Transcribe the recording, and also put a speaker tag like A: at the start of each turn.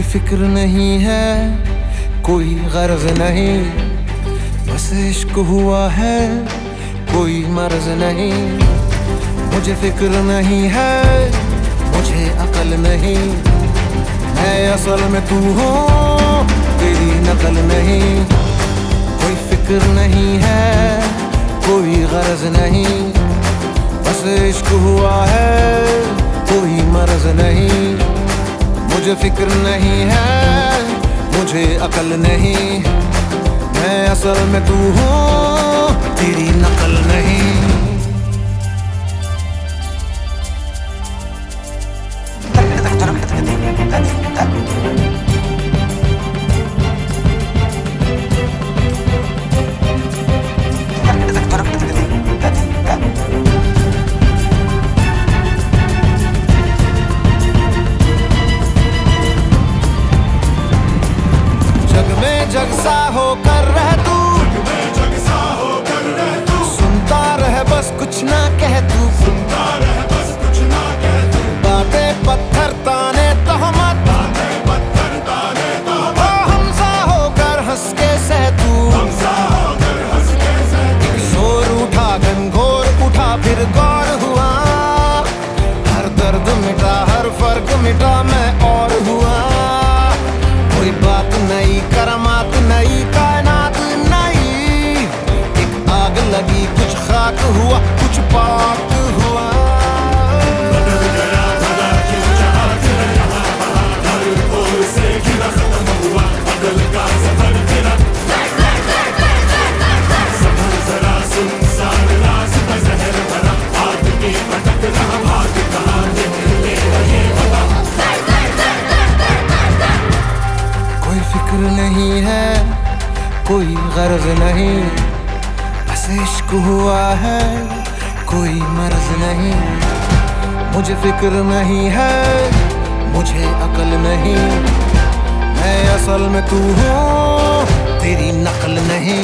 A: फिक्र नहीं है, कोई गर्ज नहीं, बस इश्क हुआ है, कोई मर्ज नहीं। मुझे फिक्र नहीं है, मुझे अकल नहीं, मैं असल में तू हूँ, तेरी नकल नहीं। कोई फिक्र नहीं है, कोई गर्ज नहीं, बस इश्क हुआ है, कोई मर्ज नहीं। मुझे फिक्र नहीं है, मुझे अकल नहीं, मैं असल में तू हूँ, तेरी नकल नहीं। जग सा होकर रह तू, जग सा होकर रह तू, सुनता रह बस कुछ ना कह तू, सुनता रह बस कुछ ना कह तू। बातें पत्थर ताने तहमत, बातें पत्थर ताने तहमत, हमसा होकर हंस के सह तू, हमसा होकर हंस के सह तू। एक शोर उठा घनघोर उठा फिर गौर हुआ, हर दर्द मिटा हर फर्क मिटा मैं और हुआ। कोई बात नहीं करामात नहीं कायनात नहीं, एक आग लगी कुछ खाक हुआ कुछ पाक हुआ। बदल गया भला क्यों जहां तेरा यहाँ वहाँ, हर ओर से घिरा खत्म हुआ बदल का सफर तेरा। संभल जरा सुनसान रास्ता जहर भरा, आदमी भटक रहा भाग कहाँ निकले ये बता। कोई फिक्र नहीं है, कोई गर्ज नहीं, बस इश्क हुआ है, कोई मर्ज नहीं। मुझे फिक्र नहीं है, मुझे अकल नहीं, मैं असल में तू हूँ, तेरी नकल नहीं।